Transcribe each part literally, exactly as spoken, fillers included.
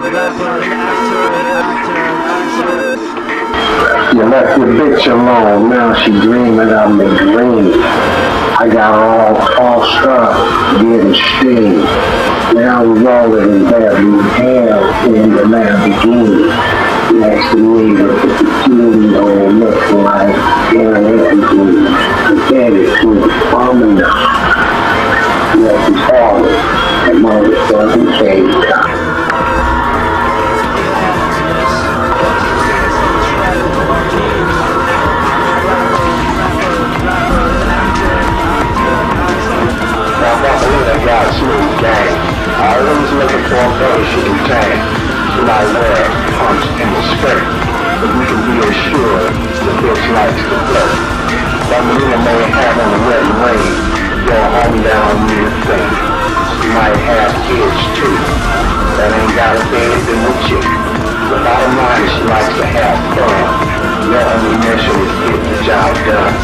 You left your bitch alone, now she dreaming of me dream. I got her all tossed up, getting steam. Now we're rolling in bed, we hell in the Lamborghini. Next to me with the bikini on, looking like Aaron Anthony. Pathetic to the farmer now. Yes, it's harder. That motherfucking cave top. I got a smooth game. Always looking for a brother she can tame. She might wear pumps in the skirt, but we can be assured the bitch likes to flirt. Thumbelina may have on the wet and rain, go home down on me to think. She might have kids too. That ain't got a thing to do with you. The bottom line is she likes to have fun. Your only mission is to get the job done.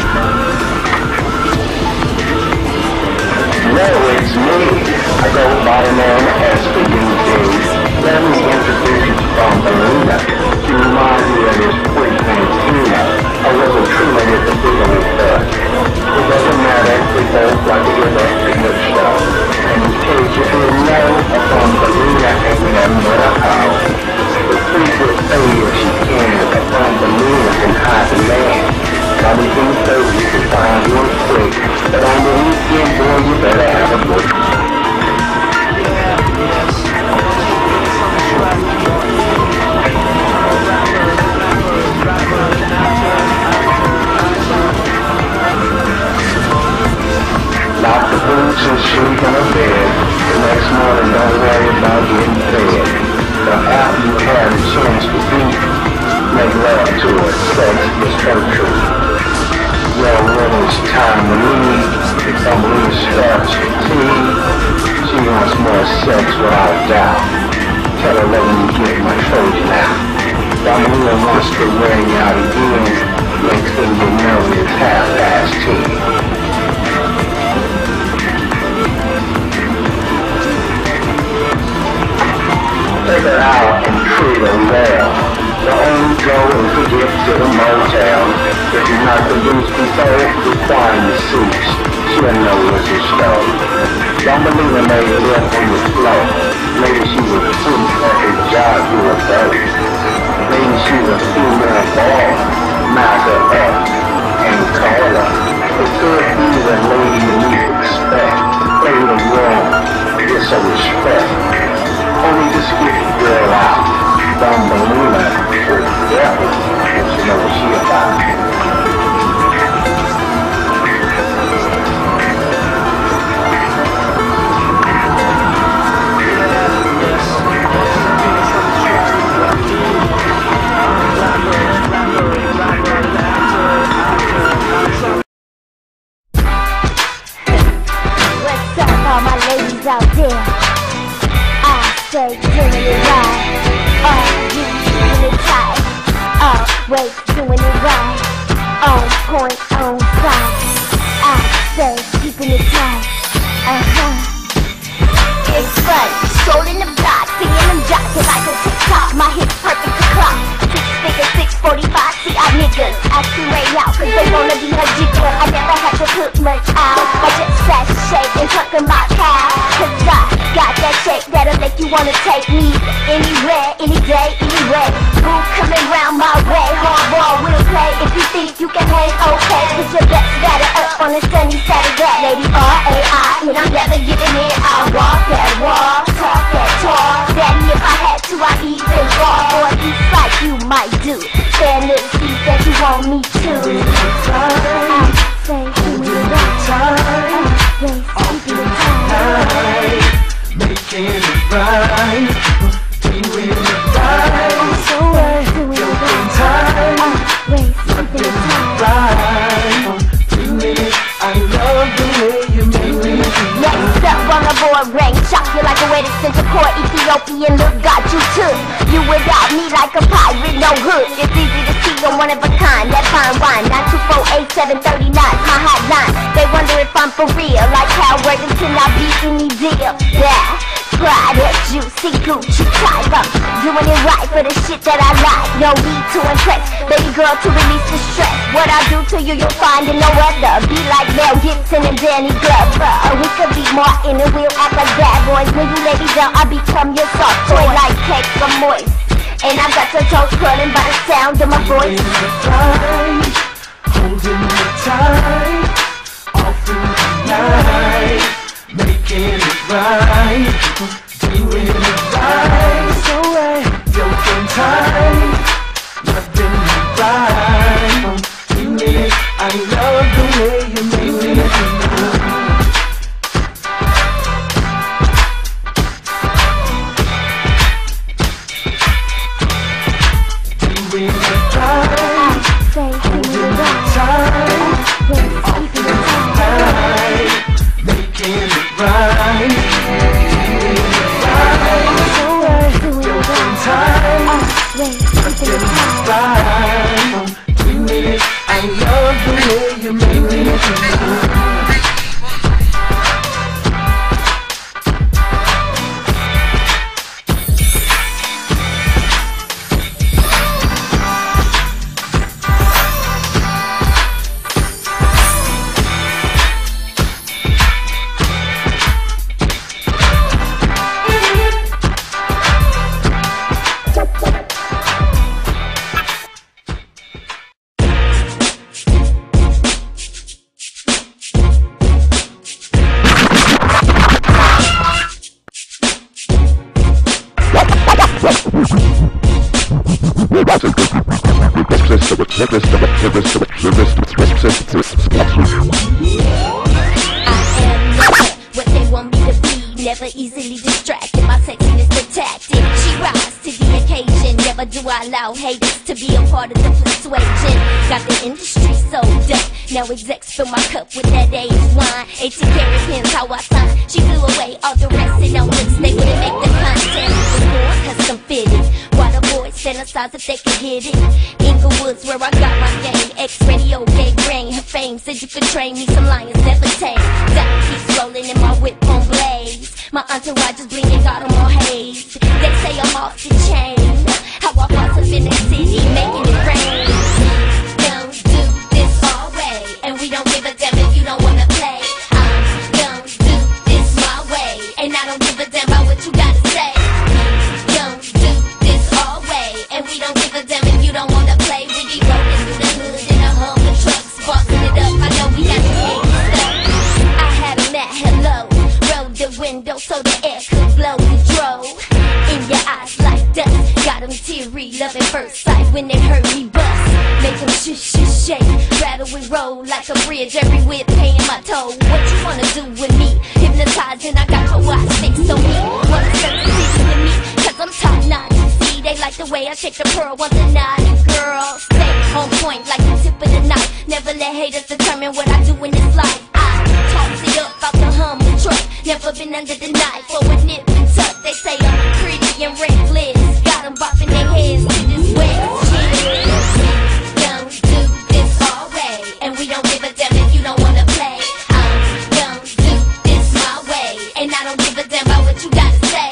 No, it's me. I go by the name Esther these days. Let me introduce you to Thumbelina. She reminds me of this freak named Tina. I wasn't truly at the beginning first. It doesn't matter, we both like to get that good stuff. And in case you didn't know, a Thumbelina ain't nothing but a house. The freak will say if she can, a Thumbelina can hide the man. Now we can say you can find your freak, but on the weekend, boy, you better have a good one. Lock the boots and sleep in a bed. The next morning, don't worry about getting fed. But after you have a chance to beat, make love to her. Sex is her truth. Well, when it's time to leave, if Thumbelina starts to tea, she wants more sex without a doubt. Tell her let me get my Trojan out. Thumbelina wants to wear you out again. Next thing you know, it's half past ten. Take her out and treat her well. Don't go and forget to the motel. If you're not convinced before, requiring the suits. She'll know what you stole. Thumbelina may live on the floor. Maybe she was putting at her job to a boat. Maybe she's a female ball. Knock her up and call her. It could be the lady you expect. Play the wrong. Get some respect. Only just get the girl out. Thumbelina is devil, and she knows what she about. What's up, all my ladies out there? I say, doing it right. Oh, you doing it tight. Always doing it right. On point, on side. I say, keeping it tight. Uh-huh. It's fun, strolling the block, singing them jocks like a TikTok. My hips perfect to clock. Six figure, six forty-five. See, our niggas acting way out, cause they wanna be her jigger. I never had to put much out. I just sat shake and talking about cow. Cause I got that shake that'll make you wanna take me anywhere, any day, anywhere. Who coming round my way? Hardball will play. If you think you can hang, okay. Put your best batter up on a sunny Saturday. Lady R A I, when I'm never giving in, I'll walk that wall, talk that talk. Daddy, if I had to, I'd even walk. Or at least like you might do. Fair little seat that you want me to. I say, give me the time. I say, keep it tight. Making it right, doing it right. So we're doing it right. Always keeping it right. Doing it, I love the way you make me feel. Next up on the board, rank, shock you like a way to center core. Ethiopian look got you took. You without me like a pirate, no hood. It's easy to see I'm one of a kind. That fine wine, nine two four eight seven three nine, my hotline. They wonder if I'm for real, like how Worthington I beat any deal. Yeah. Prada, juicy, Gucci type. I'm doing it right for the shit that I like. No need to impress, baby girl, to release the stress. What I do to you, you'll find in no other. Be like Mel Gibson and Danny Glover. We could be Martin and we'll act like bad boys. When you lay me down, I become your soft toy like cake from moist. And I got your toes curling by the sound of my voice. Holding me tight, all through the night, making it right, doing it right, so right, yoking tight, loving me right, two minutes, I love the way you make me feel. Doing it right, holding me tight, all through the night, making it right, doing it right, so right, yoking tight, loving me right, two minutes, I love the way you make me feel. What they want me to be, never easily distracted. My sexiness protected. She rise to the occasion. Never do I allow haters to be a part of the persuasion. Got the industry sold up. Now execs fill my cup with that aged wine. eighteen karat pins, how I sign. She blew away all the rest and no looks. They wouldn't make the content. The more custom fitted. Why the boys fantasize if they could hit it? Inglewood's where I got my game. X-Radio gave brain. Her fame said you could train me. Some lions never tame. Down keeps rolling in my whip on blaze. My entourage is blinging, got them all haze. They say I'm off the chain. How I boss up in the city, making it rain. Don't do this our way, and we don't give a damn if you don't wanna play. I'm gonna do this my way, and I don't give a damn about what you gotta say. Don't do this our way, and we don't give a damn if you don't wanna play. We be rolling through the hood in a Hummer trucks, bossing it up. I know we got the hate stuff. I had them at hello, rolled the window so the air could blow. We drove in your eyes like dust. Got them teary, loving first sight when they heard me bust. Make them shush, shush, shake, rattle and roll like a bridge. Every whip paying my toll. What you wanna do with me? Hypnotizing, I got your eyes fixed on me. Wanna start the city with me? Cause I'm top notch. See, they like the way I take the pearl once a night. Girl, stay on point like the tip of the knife. Never let haters determine what I do in this life. I toss it up out the Hummer truck. Never been under the knife or a nip and tuck. They say I'm pretty and reckless. Got them bopping their heads to this wet shit. Don't do this our way, and we don't give a damn if you don't wanna play. I'm gonna do this my way, and I don't give a damn about what you gotta say.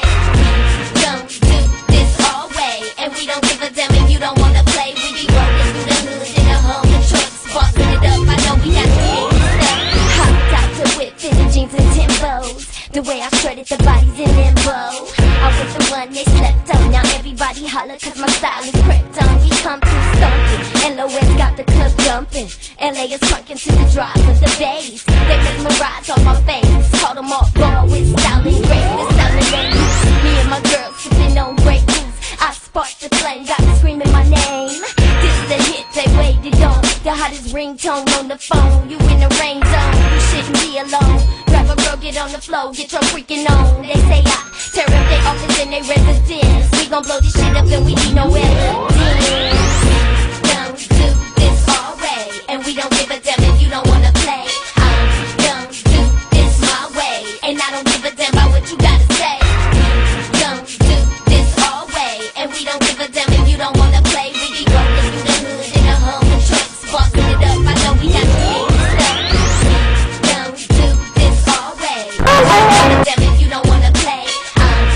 Don't do this our way, and we don't give a damn if you don't wanna play. We be rolling through the hood in a Hummer trucks, bossing it up. I know we got the hate stuff. Hopped out the whip, fitted jeans and Timbos. The way I strutted the bodies in limbo. I was the one they slept on. Now everybody holler cause my style is crept on. We come through stomping. L O S got the club jumping. L A is crunking to the drive of the bass. They mesmerize on my face. Call them off ball with style and grace. The style and ladies. Me and my girls sipping on Grey Goose. I sparked the flame, got me screaming my name. This is the hit they waited on. The hottest ringtone on the phone. You in the rain zone, you shouldn't be alone. Grab a girl, get on the floor, get your freaking on. They say I tear up their office and they residence. We gon' blow this shit up and we need no evidence. Don't do this our way, and we don't give a damn if you don't wanna play. I'm gonna do this my way, and I don't give a damn about what you gotta say. Don't do this our way, and we don't give a damn if you don't wanna play. We be rolling through the hood in a Hummer trucks, bossing it up. I know we got the hate stuff. Don't do this our way. I don't give a damn if you don't wanna play. I'm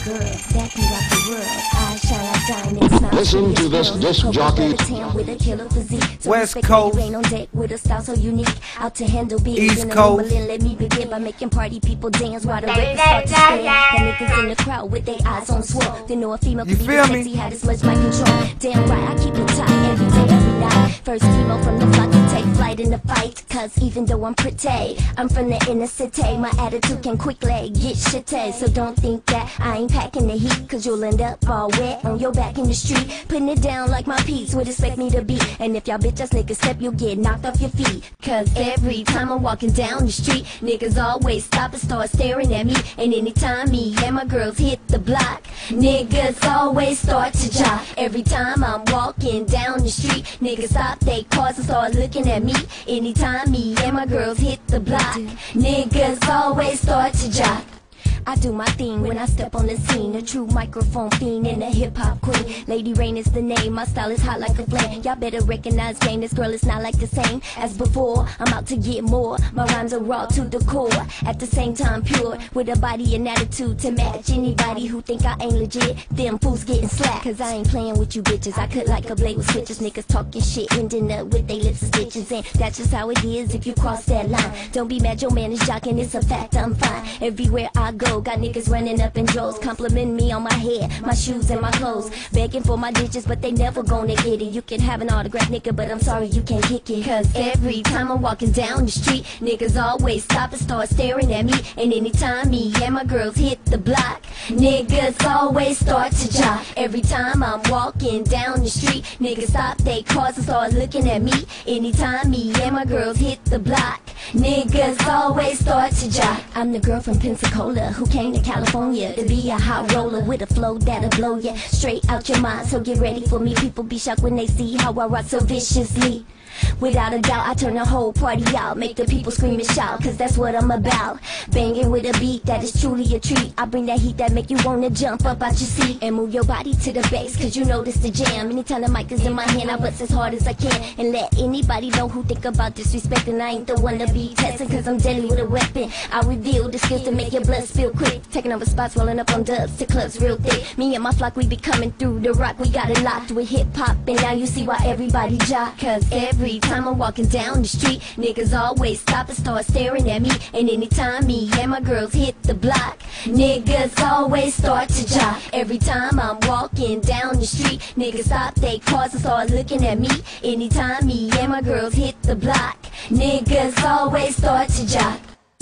girl that can rock the world. I shine like diamonds, smile. Listen to this disc jockey. With a killer physique. So West respect Coast. me, rain on deck with a style so unique. Out to handle big. East in a Coast. Berlin, let me begin by making party people dance while the records start to spin. The niggas in the crowd with their eyes on swirl. They know a female You can be feel sexy, me? had this much my control. Damn right, I keep it tight every day, every night. First chemo from the block to take flight in the fight. Cause even though I'm pretty, I'm from the inner city. My attitude can quickly get shitty. So don't think that I ain't packing the heat. Cause you'll end up all wet on your back in the street. Putting it down like my piece would expect me to be. And if y'all bitch ass niggas step, you'll get knocked off your feet. Cause every time I'm walking down the street, niggas always stop and start staring at me. And anytime me and my girls hit the block, niggas always start to jock. Every time I'm walking down the street, niggas stop they cars and start looking at me. Anytime me and my girls hit the block, niggas always start to jock. I do my thing when I step on the scene. A true microphone fiend and a hip-hop queen. Lady Rain is the name, my style is hot like a flame. Y'all better recognize game, this girl is not like the same as before. I'm out to get more, my rhymes are raw to the core. At the same time pure, with a body and attitude to match anybody who think I ain't legit. Them fools getting slapped, cause I ain't playing with you bitches. I cut like a blade with switches, niggas talking shit, ending up with they lips and stitches. And that's just how it is if you cross that line. Don't be mad, your man is jocking, it's a fact, I'm fine. Everywhere I go, got niggas running up in droves, complimenting me on my hair, my shoes, and my clothes, begging for my digits, but they never gonna get it. You can have an autograph, nigga, but I'm sorry you can't kick it. Cause every time I'm walking down the street, niggas always stop and start staring at me. And anytime me and my girls hit the block, niggas always start to jock. Every time I'm walking down the street, niggas stop they cars and start looking at me. Anytime me and my girls hit the block, niggas always start to jock. I'm the girl from Pensacola who came to California to be a hot roller with a flow that'll blow ya straight out your mind. So get ready for me, people be shocked when they see how I rock so viciously. Without a doubt, I turn the whole party out, make the people scream and shout, cause that's what I'm about. Banging with a beat that is truly a treat. I bring that heat that make you wanna jump up out your seat and move your body to the bass, cause you know this the jam. Anytime the mic is in my hand, I bust as hard as I can and let anybody know who think about disrespecting. I ain't the one to be testing, cause I'm deadly with a weapon. I reveal the skills to make your blood spill quick, taking over spots, rolling up on dubs to clubs real thick. Me and my flock, we be coming through the rock, we got it locked with hip-hop, and now you see why everybody jock. Cause every time I'm walking down the street, niggas always stop and start staring at me. And anytime me and my girls hit the block, niggas always start to jock. Every time I'm walking down the street, niggas stop they cars and start looking at me. Anytime me and my girls hit the block, niggas always start to jock.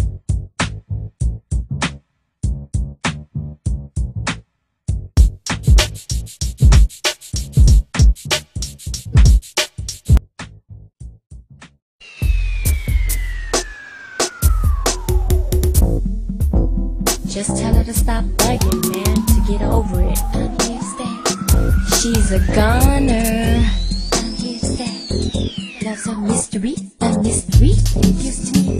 Just tell her to stop begging, man, to get over it. Understand? She's a goner. Understand? Loves a mystery, a mystery. Used to me,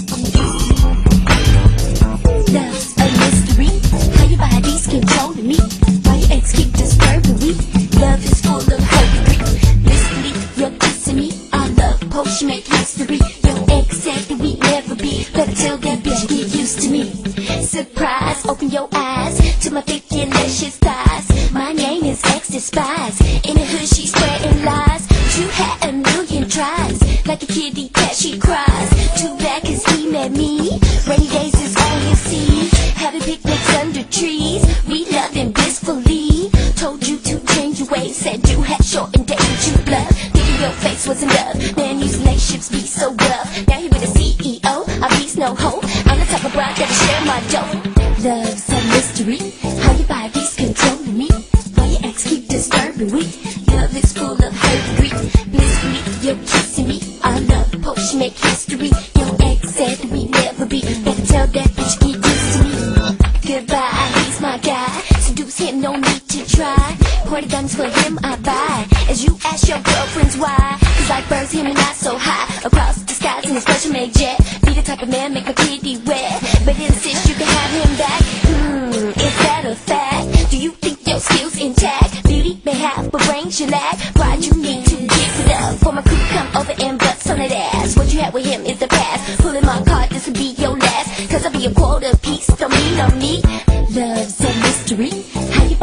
loves a mystery. How your body's controlling me? Why your ex keep disturbing me? Love is full of hurt. Blissfully, you're kissing me. Our love potion make history. Your ex said that we never be. Better tell that bitch get used to me. Surprise, open your eyes to my thick and luscious thighs. My name is X Despise. In the hood she's spreading lies. You had a million tries. Like a kitty cat she cries. Too bad cause he met me. Rainy days is all you see. Having picnics under trees. We loving blissfully. Told you to change your ways. Said you had short and dated you bluff. Thinking your face wasn't love. Man, these relationships be so rough. Now he with a C E O. I be's no hope. I'm the type of bride that'll share my dough. Love's a mystery. How your body's controlling me? Why your ex keep disturbing me? Love is full of hurt and grief. Blissfully, you're kissing me. Our love potion make history. Your ex said we never be. Better tell that bitch get used to me. Goodbye, he's my guy. Seduce him, no need to try. Party guns for him I buy. As you ask your girlfriends why. Cause like birds, him and I so high. Across the skies in a special made jet. Be the type of man make my kitty wet. But insist you can have him back. Hmm, is that a fact? Do you think your skills intact? Beauty may have, but brains you lack. Pride you need to give it up. For my crew come over and bust on that ass. What you had with him is the past. Pulling my card, this will be your last. Cause I'll be a quarter piece, don't mean no need. Love's a mystery.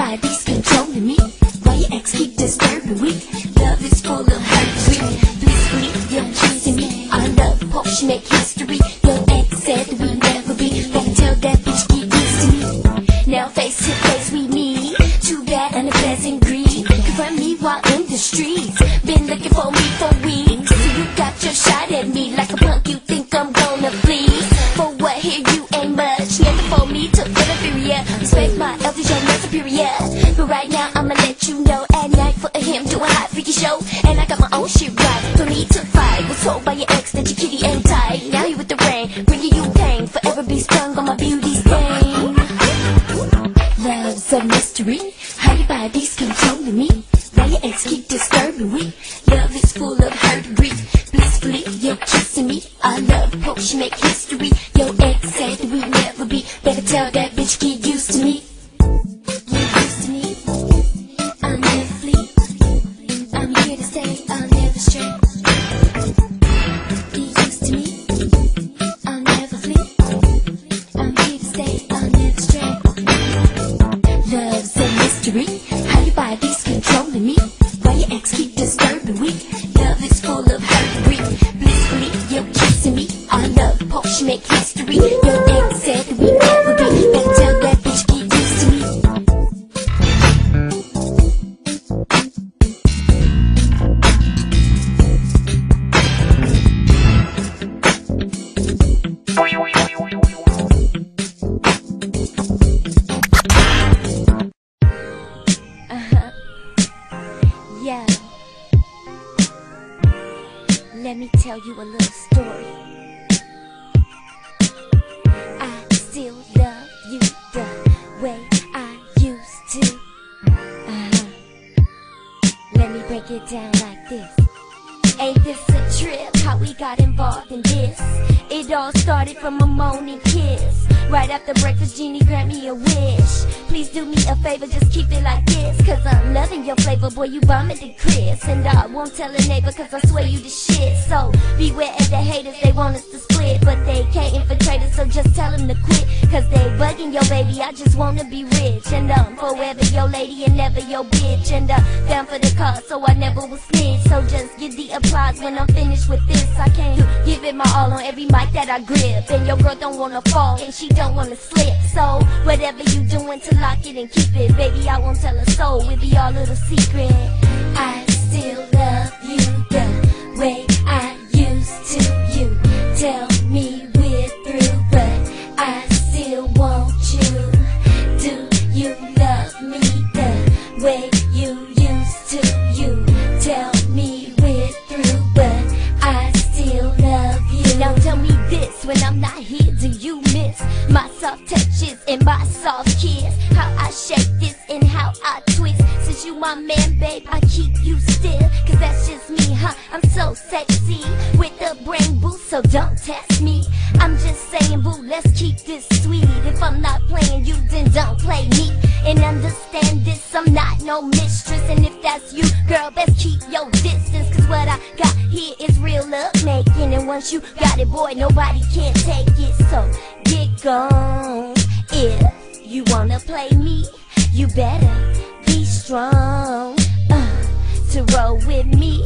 body's controlling me. Why your ex keep disturbing me? Love is full of hurt, sweet. Blissfully, you're choosing me. Our love potion make history. Your ex said we'll never be. Better tell that bitch get used to me. Now face to face we meet. Too bad and a pleasant greed. Confront me while in the streets. Been looking for me for weeks. So you got your shot at me like a punk. You think I'm gonna flee? For what here you ain't much. Never for me to feel inferior. Respect my elders, you're not superior. But right now I'ma let you know. At night for him doing hot freaky show. And I got my own shit right. Don't need to fight. Was told by your ex that your kitty ain't tight. Now you with the rain, bringing you pain. Forever be sprung on my beauty stain. Love's a mystery. How your body's controlling me. Why your ex keep disturbing me. Love is full of hurt and grief. Blissfully, you're kissing me. Our love potion make history. Your ex said we never be. Better tell that bitch get used to me. Get used to me. I'll never flee. I'm here to stay. I'll never stray. Get used to me. I'll never flee. I'm here to stay. I'll never stray. Love's a mystery. How your body's controlling me. Why your ex keep disturbing me. Love is full of hurt and grief. Blissfully, you're kissing me. Our love potion make history. Your ex said that we never be. Better tell that bitch get used to me. Uh-huh. Yeah. Let me tell you a little story. I still love you the way I used to. Uh-huh. Let me break it down like this. Ain't this a trip, how we got involved in this? It all started from a morning kiss. Right after breakfast, Jeannie grant me a wish. Please do me a favor, just keep it like this. Cause I'm loving your flavor, boy, you vomited Chris. And I won't tell a neighbor, cause I swear you the shit. So beware of the haters, they want us to split. But they can't infiltrate us, so just tell them to quit. Cause they bugging your baby, I just wanna be rich. And I'm forever your lady and never your bitch. And I'm down for the cause, so I never will snitch. So just give the applause when I'm finished with this. I can't give it my all on every mic that I grip. And your girl don't wanna fall, and she don't wanna slip. So whatever you doing to lock it and keep it, baby, I won't tell a soul, it be our little secret. I still love you the way I used to. You tell me we're through, but I still want you. Do you love me the way you used to? You tell me we're through, but I still love you. Now tell me this, when I'm not here, do you miss my soft touches and my soft kiss? How I shake this and how I twist. Since you my man, babe, I keep you still. Cause that's just me, huh? I'm so sexy with the brain boost, so don't test me. I'm just saying, boo, let's keep this sweet. If I'm not playing you, then don't play me. And understand this, I'm not no mistress. And if that's you, girl, best keep your distance. Cause what I got here is real love making. And once you got it, boy, nobody can take it. So get gone. If you wanna play me, you better be strong uh, to roll with me.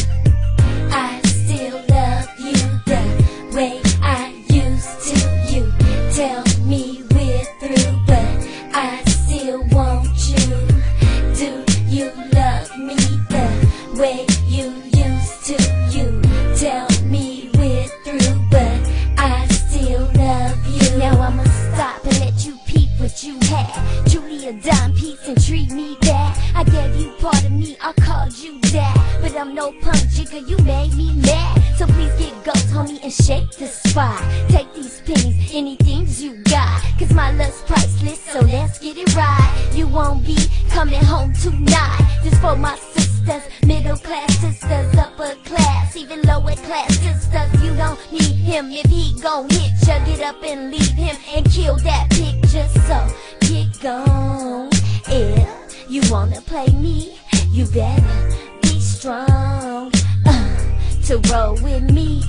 I still love you the way I used to. You tell me we're through, but I still want you. Do you love me the way you used to? You tell me we're through, but I still love you. Now I'ma stop and let you peep what you had. Truly a dime piece and treat me bad. I gave you part of me, I called you dad. But I'm no punk jigger, you made me mad. So please get ghost, homie, and shake the spot. Take these pennies, anything you got. Cause my love's priceless, so let's get it right. You won't be coming home tonight. Just for my sisters, middle class sisters, upper class, even lower class sisters. You don't need him if he gon' hit ya. Get up and leave him and kill that picture. So get gone. If you wanna play me, you better be strong uh, to roll with me.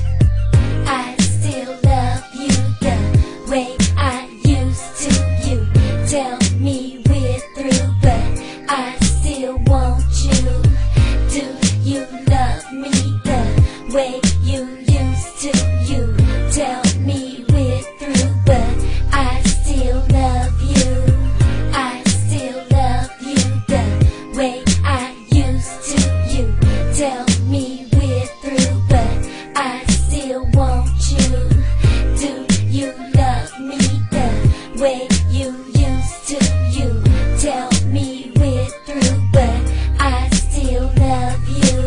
I still love you the way I used to. You tell me we're through, to you. Tell me we're through, but I still love you.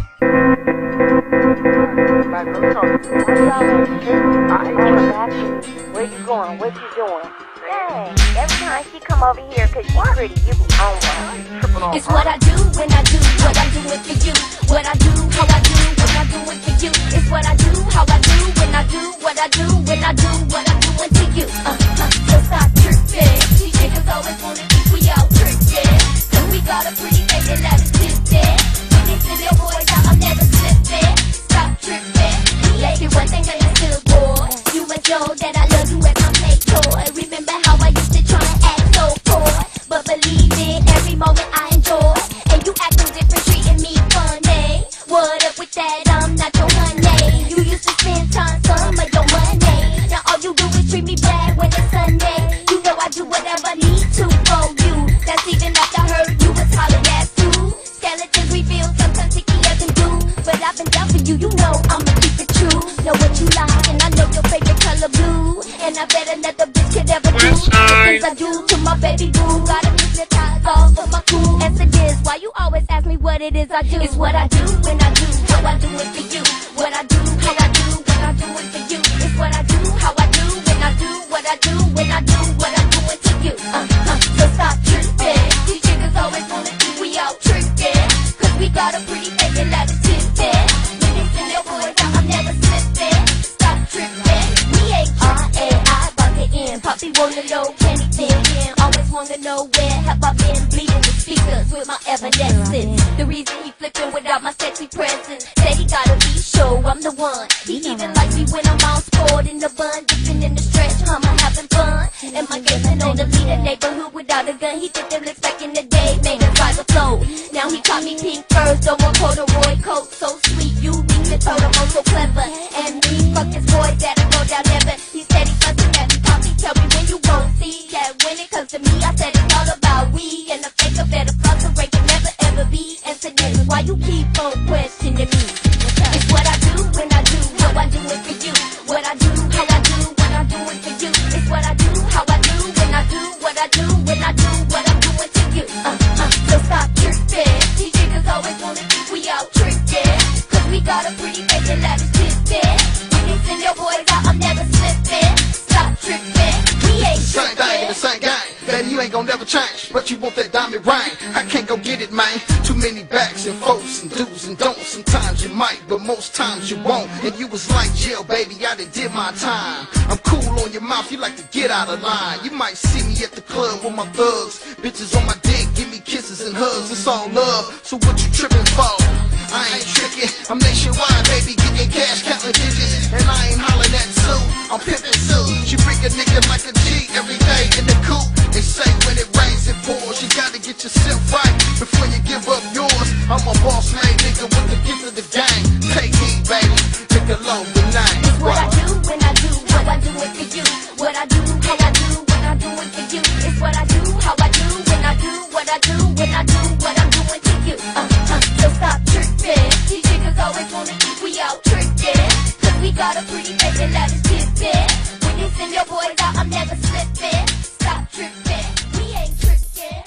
Where you going? What you doing? Hey, every time she come over here cause she's pretty, you be on one. It's what I do when I do what I do it for you. What I do, how I do when I do it for you. It's what I do, how I do when I do what I do when I do what I do it to you. Uh, uh, so stop tripping. These niggas always wanna think we out tripping. So we got a pretty baby that is twisted. When they send your boys out, I'm never slipping. Stop tripping. We ain't do one thing that is still boy. You must know that I love you as my play toy. Remember how I used to try and act so coy, but believe it, every moment I enjoy. And you act no different, treating me funny. What up with that? I'm not your honey. You used to spend time, some of your money. Now all you do is treat me bad when it's Sunday. You know I do whatever I need to for you. That's even after I heard you was hollering at too. Skeletons reveal sometimes sticky as can do, but I've been down for you. You know I'ma keep it true. Know what you like, and I know your favorite color blue. And I bet another bitch could ever do the things I do to my baby boo. Gotta hypnotize all for my cool. As it is, why you always ask me what it is I do? It's what I do when I do how I do it for you. What I do, how I do when I do it for you. It's what I do, how I do when I do what I do when I do what I do it to you. Uh, uh, so stop tripping. These niggas always wanna think we out tricking, cause we got a pretty baby that is tipping. When they send your boys out, I'm never slipping. Stop tripping. We ain't R A I about to end. Poppy wanna know, can he fit in? Always wanna know where have I been, bleeding the speakers with my evanescence. The reason he flipping without my sexy presence, said he gotta be sure I'm the one. He even likes me when I'm all spoiled in the bun, dipping in the stretch, I'm having fun. And my gangsta know to lead a neighborhood without a gun. He did them licks back in the day, made us rise afloat. Now he caught me pink furs, no more corduroy coat. So sweet, you mean the totem, oh so clever. And me, fuck this boy that I go down never. He said he fussing at me, Poppy, tell me when you gon' see that when it comes to me, I said it's all about we. And the fake of better fuck the rank can never ever be incidents. Why you keep on questioning me? It's what I do when I do how I do it for you. What I do, how I do when I do it for you. It's what I do, how I do when I do what I do when I do what I'm doing to you. Uh, uh, so stop tripping. These niggas always wanna think we out tricking, cause we got a pretty baby that is twisted. When they send your boys out, I'm never slipping. Stop tripping. We ain't Same thing in the same game. Baby, you ain't gon' never change, but you want that diamond ring. I can't go get it, man. Too many backs and forths and do's and don'ts. Sometimes you might, but most times you won't. And you was like, jail, baby, I done did my time. I'm cool on your mouth, you like to get out of line. You might see me at the club with my thugs. Bitches on my dick, give me kisses and hugs. It's all love, so what you tripping for? I ain't tricking, I'm nationwide, baby, getting cash, counting digits. And I ain't hollering at Sue, I'm pimping Sue. She bring a nigga like a G every day in the coupe. They say when it rains it pours, you gotta get yourself right before you give up yours. I'm a boss man, nigga, with the gift of the game. Take heed, baby, pick a low the name. It's what I do when I do how I do it for you. What I do, how I do when I do it for you. It's what I do, how I do when I do what I do when I do what I'm doing to you. Uh, uh, so stop tripping. These niggas always wanna think we out tricking, cause we got a pretty baby that is tipping. When you send your boys out, I'm never slipping. Stop tripping. We ain't tricking.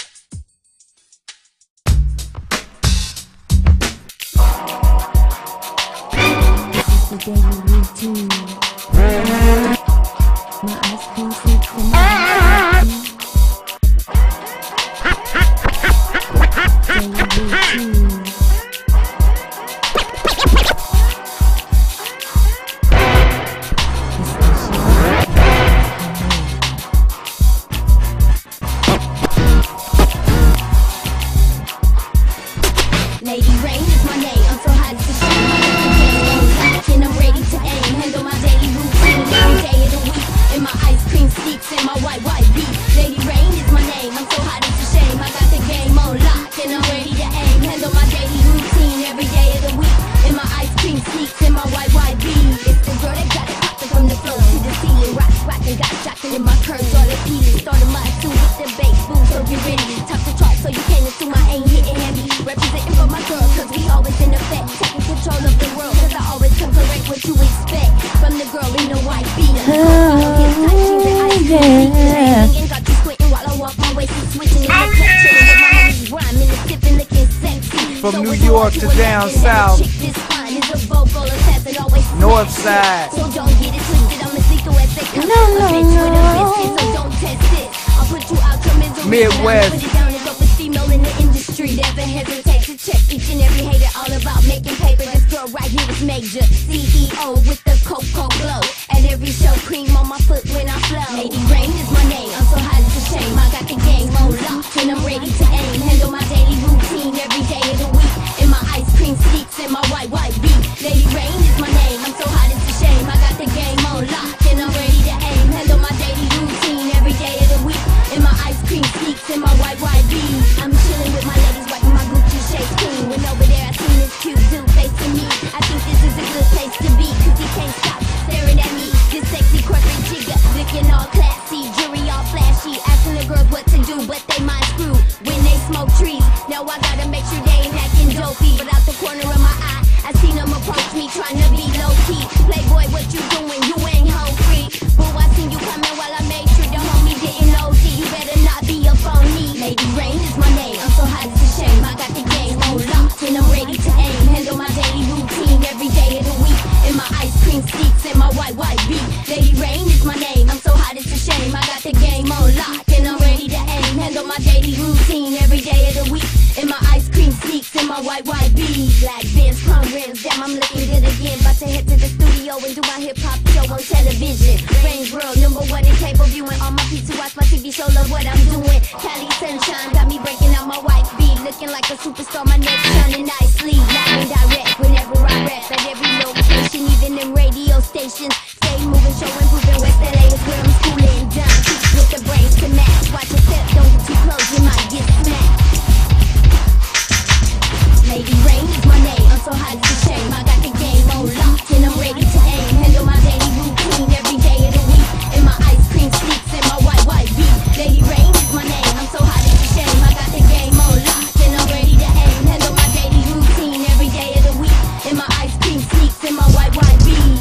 The daily routine. My ice cream sticks and my daily routine. Lady Rain is my name, I'm so hot it's a shame. And I'm ready to aim, handle my daily routine every day of the week. In my ice cream sneaks and my white, white beat. Lady Rain is my name, I'm so hot it's a shame. I got the game on lock and I'm ready to aim. Handle my daily routine every day of the week. In my ice cream sneaks and my white, white beat. It's the girl that got it poppin' from the floor to the ceiling. Rock, rockin', got shockin' in my curves, all the peeling. Started my suit with the bass boom, so get ready. Top the chart so you can't assume I ain't hitting heavy. Representing for my girl, cause we always in effect. Taking control of the world, cause I always come correct what you expect. From the girl in the white beat. Oh, yeah. Got you squinting while I walk my From New York to down south, north side. No, no, no. Midwest. Never hesitate to check each and every hater. All about making paper. This girl right here is major. C E O with the Coco glow. At every show, cream on my foot when I flow. Lady Rain is my name. I'm so hot it's a shame. I got the game on lock and I'm ready to aim. Handle my daily routine every day of the week. In my ice cream sneaks and my white white beat. Lady Rain is my name. I'm so hot it's a shame. I got the game on lock and I'm ready to aim. Handle my daily routine every day of the week. In my ice cream sneaks and my white white beat. I'm chilling with my ladies, wiping my Gucci shades clean. When over there I seen this cute dude facing me. I think this is a good place to be, cause he can't stop staring at me. This sexy corporate jigger, looking all classy, jury all flashy, asking the girls what to do, but they mind screw when they smoke trees. Now I gotta make sure they ain't acting dopey, but out the corner of my eye, I seen them approach me, trying to be low key. Playboy, what you doing? You ain't home free. Boo, I seen you coming while I made sure the homie didn't O D. You better not be up on me. Lady Rain is my name. I'm so hot it's a shame. I got the game on lock and I'm ready to aim. Handle my daily routine every day of the week. In my ice cream sneaks and my white white beat. Lady Rain is my name. I'm so hot it's a shame. I got the game on lock and I'm ready to aim. Handle my daily routine every day of the week. In my ice cream sneaks and my white white beat. Black Benz, chrome rims, damn I'm looking good again. About to head to the studio and do my hip hop show on television. Rain World, number one in cable viewing. On my P C watch my T V show, love what I'm doing. Cali sunshine got me breaking out my white beat. Looking like a superstar, my neck shining nicely. Live and direct whenever I rap at every location, even in radio stations. Stay moving, showing, proving West L A is where I'm schooling. Done with the brains to match. Watch your step, don't get too close, you might get smacked. Lady Rain is my name. I'm so hot it's a shame. I got the game on lock and I'm ready to aim. Handle my daily routine every day of the week. In my ice cream sneaks and my white white beat. Lady Rain is my name. I'm so hot it's a shame. I got the game on lock and I'm ready to aim. Handle my daily routine every day of the week. In my ice cream sneaks and my white white beat.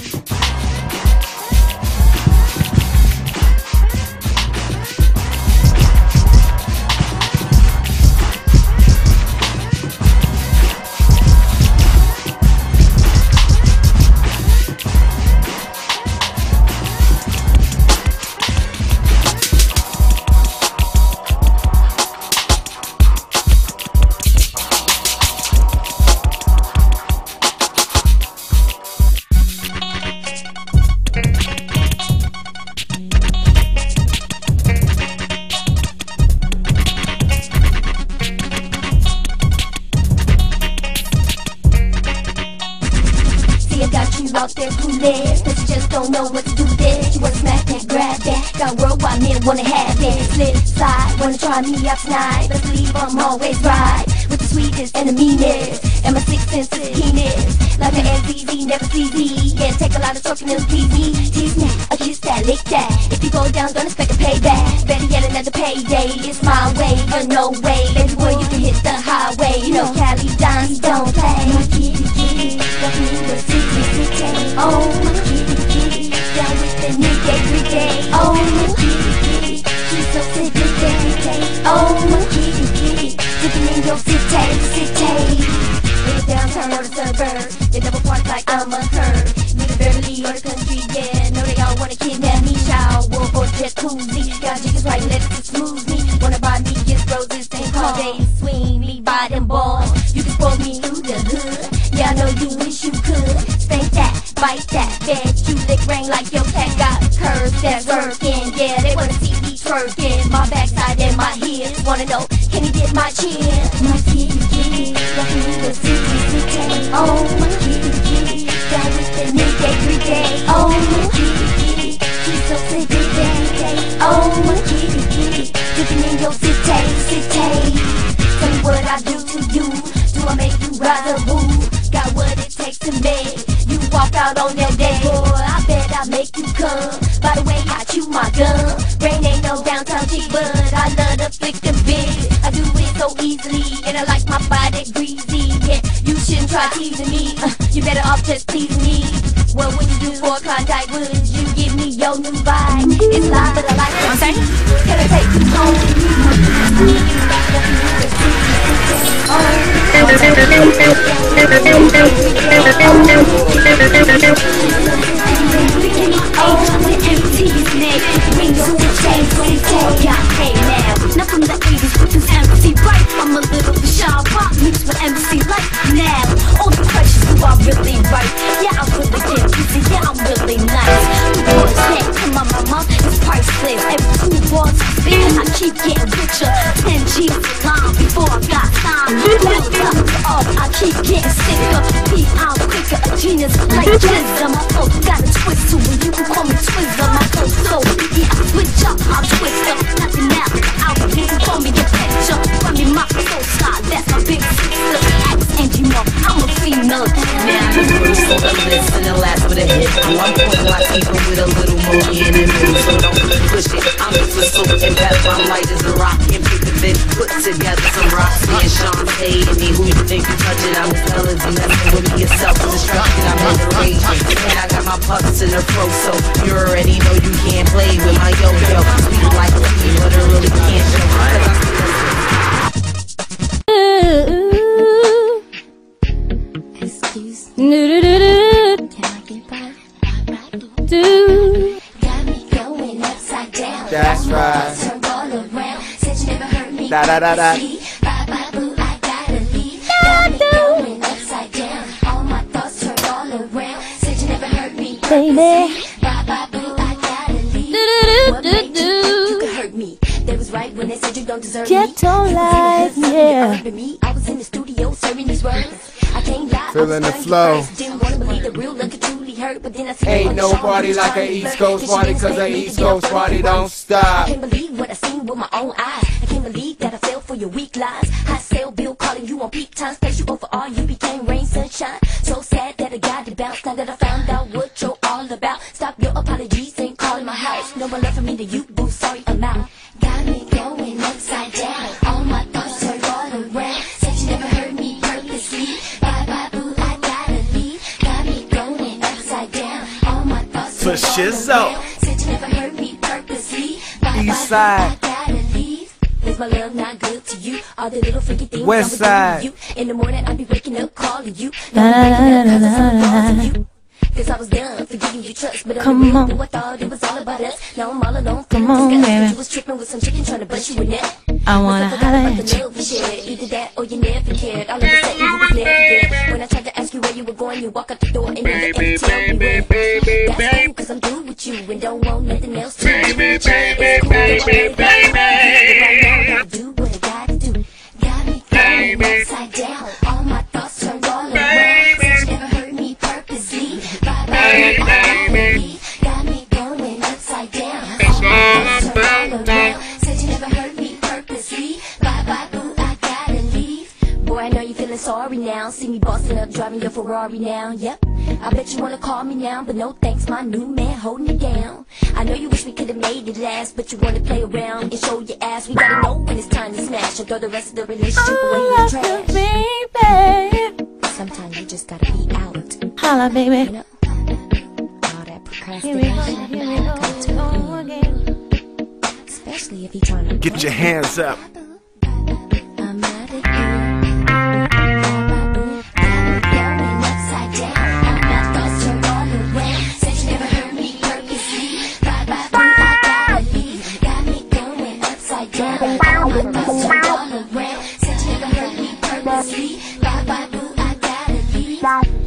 Out there clueless, but you just don't know what to do with it. You wanna smack that, grab that, got worldwide men wanna have it. Slip, slide, wanna try me out tonight. Best believe I'm always right, with the sweetness and the meanness, and my sixth sense is keenness. Like an S Z Z, never C Z. Yeah, take a lot of talking to please me. Tease me, a kiss that, lick that. If you go down, don't expect a payback. Better yet, another payday. It's my way, or no way. Baby boy, you can hit the highway. You know Cali Dons don't play. My kitty, kitty, got me the city, city. Oh, my kitty, kitty, down with the nigga every day. Oh, my kitty, kitty, she's so sick of every day. Oh, my kitty, kitty, dipping in your city, city. In the downtown or the suburbs, they double park like I'm a curb. Near the Beverly or the country, yeah. Know they all wanna kidnap me, shower, wolf or jacuzzi. Got jiggers right, let it smooth me. Wanna buy me gifts, roses, and call they swing me by them balls. You can spoil me through the hood. Yeah, I know you wish you could. Spank that, bite that, bet you lick rain like your cat got curves that's working. Yeah, they wanna see me twerking. My backside and my heels wanna know, can he get my chin? My kitty, kitty, like me the city, city. Oh, my kitty, kitty, down with the nigga every day. Oh, my kitty, kitty, she's so sick of every day. Oh, my kitty, kitty, dipping in your city, city. Tell me what I do to you. Do I make you rather boo? Got what it takes to make you walk out on that day. Boy, I bet I make you come. By the way, I chew my gum. Rain ain't no downtown chick, but I love to flick them big. I do it so easily, and I like my body greasy. Yeah, you shouldn't try teasing me. Uh, you better off just pleasing me. What would you do for Klondike? Would you give me your new vibe? It's live, but I like it. Okay. Can I take you home? Oh, Now from the eighties, which is M C right. I'm a little bit shy, rock mixed with M C like now. All the questions, do I really right? Yeah, I really get busy, yeah, I'm really nice. The words that come on my mouth is priceless. Every two words I speak, I keep getting richer. Ten G's a line before I got time. Well, up, I keep getting sicker. P, I'm quicker, a genius like Jizza. My flow got a twist to it, you can call me Twizzler. My flow so yeah, I switch up, I twist up. Nothing out, out, you can call me the picture. Run me my soul slide, that's my big sister. Axe and you know, I'm a female. Man, I'm the first on the list and the last with a hit. I'm pointing my teeth with a little more in the middle, so don't push it. I'm just with soap and pep, I'm light as a rock. And pick the bit, put together some rocks. Me and Sean Tay and me, who you think you touch it? I'm as well as you messing with me yourself. Destructed, I'm in the rage. And I got my pucks in the pro, so you already know you can't play with my yo-yo. Sweet like a tea, but I really can't show. Cause I'm Excuse me. Can I get by? Do. Got me going upside down. That's right. Turned all around. Said you never heard me. Da da da da. Bye bye boo, I gotta leave. Got me going upside down. All my thoughts turned all around. Said you never heard me. Baby. Bye bye boo, I gotta leave. What made you think you could hurt me? They was right when they said you don't deserve me. Ghetto life, yeah. I was in the studio serving these words. I can't lie. Feeling the flow. Didn't wanna believe the real look truly hurt, but then I see Ain't no party like an East Coast party, cause an East Coast party don't I stop. can't believe what I seen with my own eyes. I can't believe that I fell for your weak lies. High sale bill calling you on peak times. Place you over all, you became rain, sunshine. So sad that I got to bounce. Now that I found out what you're all about. Stop your apologies and calling my house. No more love for me to you, boo, sorry I'm out. Got me going upside down. All my thoughts turned all around. Said you never heard me purposely. Bye bye boo, I gotta leave. Got me going upside down. All my thoughts For Shizzo. Said you never heard me purposely. Bye East bye side. boo, I gotta leave. Is my love not good to you? All the little freaky things West I would do side. to you. In the morning I'll be waking up calling you. Now I'm waking up 'cause of some thoughts of you. Cause I was done forgetting you trust, but Come I'm on. real, I thought it was all about us. Now I'm all alone, Come feeling on, disgusted. baby. You was tripping with some chicken trying to bust you in that. I wanna Must have forgot holler about at the you. love we shared. Either that or you never cared. All of a sudden you was never there. When I tried to ask you where you were going, you walk out the door and you never ever tell me where. That's cool, cause I'm through with you and don't want nothing else to do. It's cool, baby, baby. But right now I gotta do what I gotta do. Got me going upside down. All my thoughts turned all around. Since you never heard me purposely. Bye bye, bye. Got me going upside down. All my thoughts turned all around. Said you never heard me purposely. Bye bye, boo, I gotta leave. Boy, I know you feeling sorry now. See me bossing up, driving your Ferrari now. Yep. I bet you wanna call me now, but no thanks, my new man holding it down. I know you wish we could've made it last, but you wanna play around and show your ass. We gotta know when it's time to smash and throw the rest of the relationship away in the trash. Baby. Sometimes you just gotta be out, Holla, you baby. know? All that Here we go, procrastination, here we go, got to go an again. end. Especially if you're trying to Get your hands up. I'm mad at you. Bye bye boo, got me going upside down. All my thoughts turned all around. Said you never heard me purposely. Bye bye boo, I gotta leave. Got me going upside down. All my thoughts turned all around. Said you never heard me purposely. Bye bye boo, I gotta leave.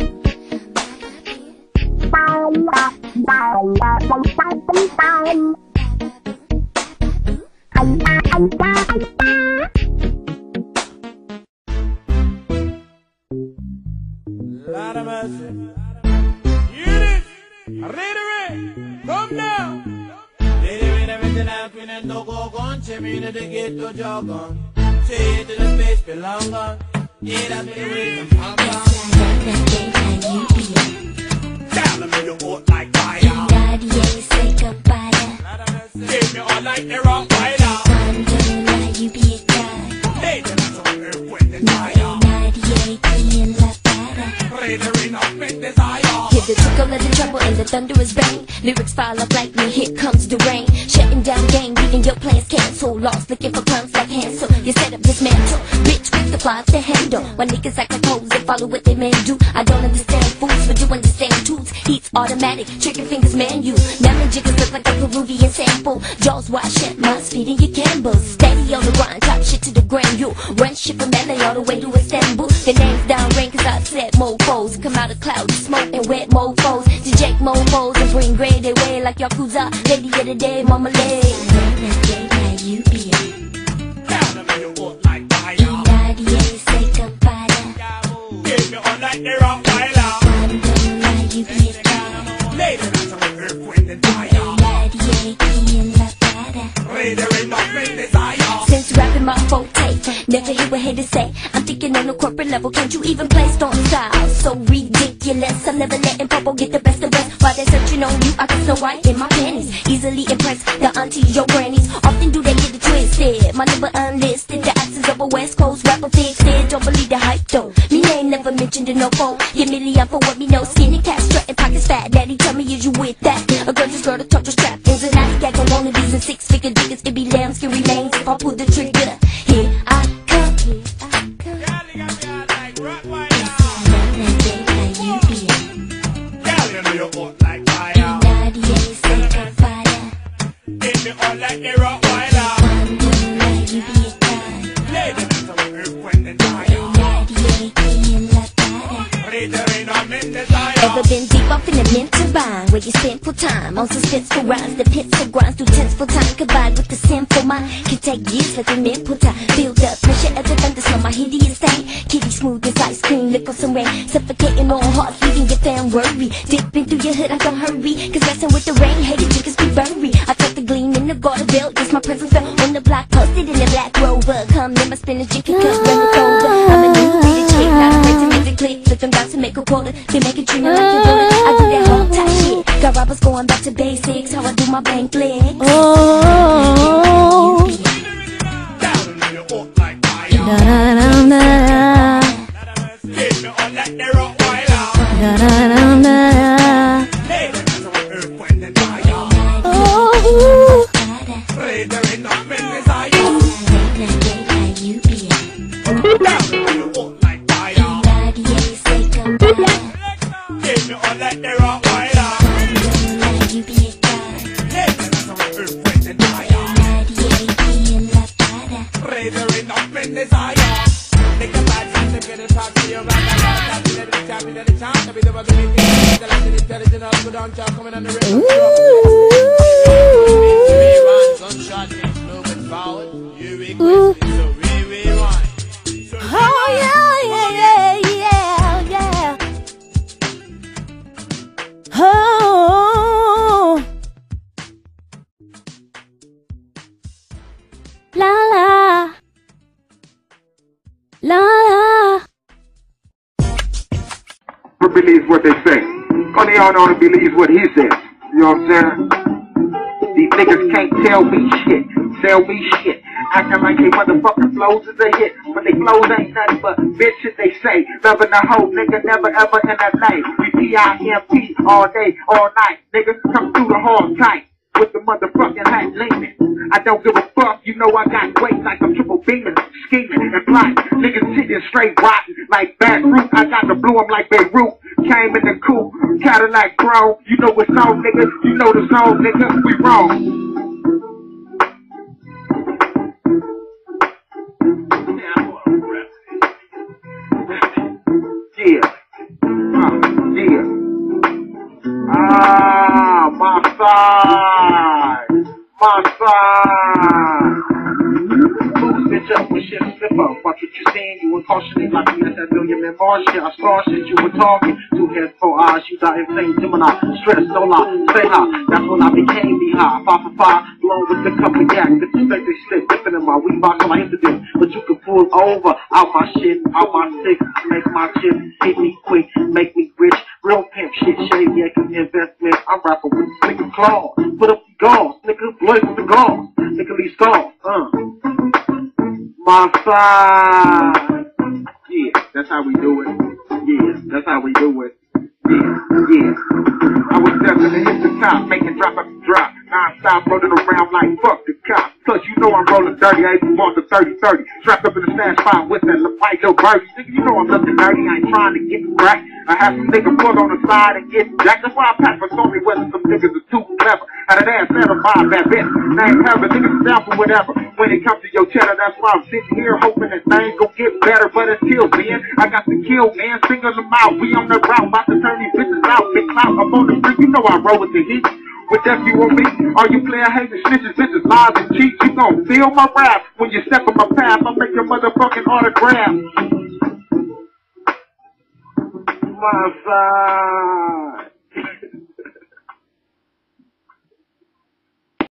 Lord of mercy. Hear this. Ready, come down. Lady, when everything happening and don't go on, check me to the gate to jog on. Say it to the face, belong on. Yeah, that's the way to pop on. Tell me you hold like fire. Give me all like the rock fire. Lady, that's on earth with desire. Ready, enough with desire. Hear the tickle of the trouble and the thunderous bang. Lyrics file up like me, here comes the rain. Shutting down game, leaving your plans cancel. Lost looking for crumbs like Hansel. You set up dismantle, bitch with the supplies to handle. When niggas act like hoes and follow what they men do. I don't understand fools, but you understand tools. Heat's automatic, trigger fingers manual. Now my jiggers look like a Peruvian sample. Jaws wide shut, my speed in your Campbell. Steady on the grind, top shit to the grand. You run shit from L A all the way to Istanbul. The name's down rain cause I said mofos. Come out of clouds, smoke and wet mofos. To Jake mofos and bring grade away like Yakuza. Lady of the day, mama lay. You be since rapping my forte, never hear what haters say. I'm thinking on a corporate level, can't you even play stone style? So ridiculous, I'm never letting Popo get the best of us. While they're searching on you, I got Snow White in my panties. Easily impressed the aunties, your grannies. Often do they get it twisted. My number unlisted, the absence of a West Coast rapper fixed it. Don't believe the hype though, me name never mentioned in no phone. Get million for what me know, skinny cat strutting pockets fat. Daddy tell me is you with that? A gorgeous girl to touch your strap. Anxiety gag on one of these and six figure digits. It be lambs can remains if I pull the trigger. Here I come, here I come. Ever been deep up in the mental bind where you spend full time on suspenseful rhymes, the pencil grinds through tenseful time combined with the sinful mind can take years like a mental time. Build up pressure as a thunderstorm, my hideous stain. Kitty smooth as ice cream, lick on some rain, suffocating on heart, leaving your fan worry. Dipping through your hood, I don't hurry, cause messing with the rain, hated chickens be buried. I took the gleam in the garter belt, just my presence felt on the block, posted in the black rover. Come in my spinach, chicken cup, run it over. I'm a new leader chick, not afraid to make it click. Flip them down to make a quarter, they make it dream like your daughter. I do that whole type shit. Got robbers going back to basics, how I do my bank flicks. Oh, da da da da da. Da da da da. Believes what they say. Only y'all only believes what he says. You know what I'm saying? These niggas can't tell me shit. Tell me shit. Acting like they motherfucking flows is a hit. But they flows ain't nothing but bitches they say. Loving the whole nigga never ever in a night. We P I M P all day, all night. Niggas come through the hall tight. With the motherfucking hat leaning. I don't give a fuck, you know I got weight like I'm triple beaming, scheming and plotting. Niggas sitting straight rotten like bad fruit. I got to blow 'em like Beirut. Came in the coupe, Cadillac Chrome. You know what's on, nigga. You know the song, nigga. We wrong. Yeah. Uh, yeah. Ah, my side. My side. Who's bitch up when shit slip up? Watch what you saying, you were cautioning like you had that million man bar shit. I saw shit you were talking. Two heads, four eyes, you got insane Gemini. Stress, no lie, say hi. That's when I became the high. Five for five, blown with the cup of yak. Disrespect they slip, dipping in my weed box on my incident. But you can pull over out my shit, out my six. Make my chips hit me quick, make me rich. Real pimp shit, shady, yeah, investment. I'm rapping with nigga claws. Put up the gauze, nigga, blood with the gauze. Nigga, these stars, uh. My side. Yeah, that's how we do it. Yeah, that's how we do it. Yeah, yeah. I was destined to hit the top, making drop after drop. Non-stop running around like fuck the cop. Plus, you know know I'm rolling dirty, I ain't want the thirty thirty. Strapped up in the stash spot with that white little birdie. Nigga, you know I'm looking dirty, I ain't trying to get cracked. I have some niggas pull on the side and get jacked. That's why I pack for Sony, whether some niggas are too clever. Had an ass set of vibe, that bitch. Name heaven, niggas down for whatever. When it comes to your cheddar, that's why I'm sitting here hoping that things gon' get better. But until then, I got to kill, man. Single them out. We on the route, about to turn these bitches out. Big clout up on the street, you know I roll with the heat. With F you on me, all you player hating snitches, bitches, lies and cheats. You gon' feel my rap when you step on my path. I'll make your motherfucking autograph. My side.